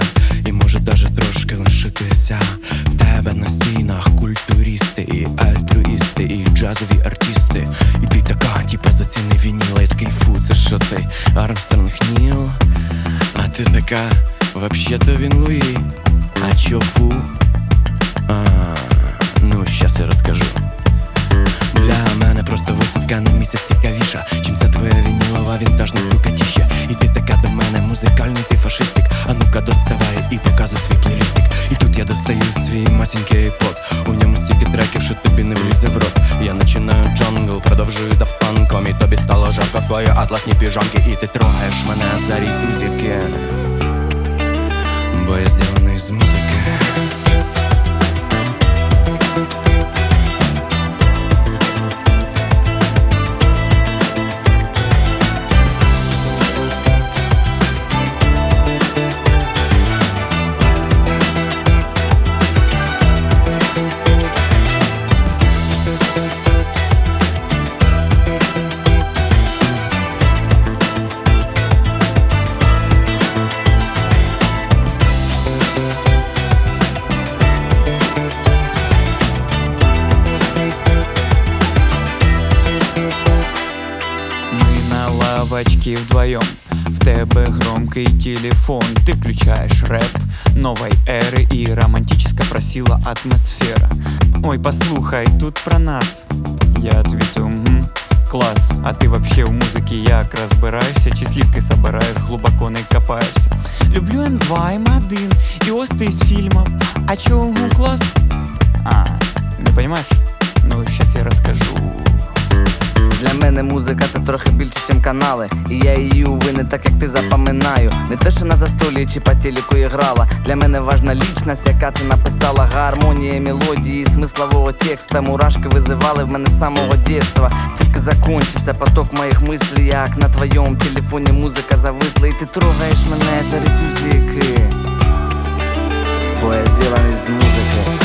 і може даже трошки лишитися. В тебе на стінах культуристи і альтруїсти, і джазові артисти. І ти така, типа заціни вініл. Я такий, фу, це що цей Армстронг Ніл? А ти така, вообще-то він Луї. А чо фу? Ну, щас я розкажу. Для мене просто висадка на місяць цікавіша, чим це твоя вінілова вінтажна скукатіща. І ти така до мене музикальний, ти фашистик. А ну-ка доставай і показуй свій плейлістик. І тут я достаю свій масенький айпод. У ньому стільки треків, що тобі не влізе в рот. Я починаю джангл, продовжую давпанком. І тобі стало жарко в твої атласні піжамки. І ти трогаєш мене за рітузики, бо я зроблений з музики. Лавочки вдвоем, в тебе громкий телефон. Ты включаешь рэп новой эры, и романтически просила атмосфера. Ой, послухай, тут про нас. Я ответил, класс. А ты вообще в музыке як разбираешься? Чи сливки собираешь, глубоко не копаешься? Люблю М2, М1 и осты из фильмов. А чё, класс? Не понимаешь? Ну, сейчас я расскажу. Для мене музика це трохи більше, чим канали. І я її уви не так, як ти запам'ятаю. Не те, що на застолі чи по телеку грала. Для мене важна лічність, яка це написала. Гармонія, мелодії, смислового текста. Мурашки визивали в мене з самого дєтства. Тільки закончився поток моїх мислів, як на твоєму телефоні музика зависла. І ти трогаєш мене за ритузики, бо я зроблений з музики.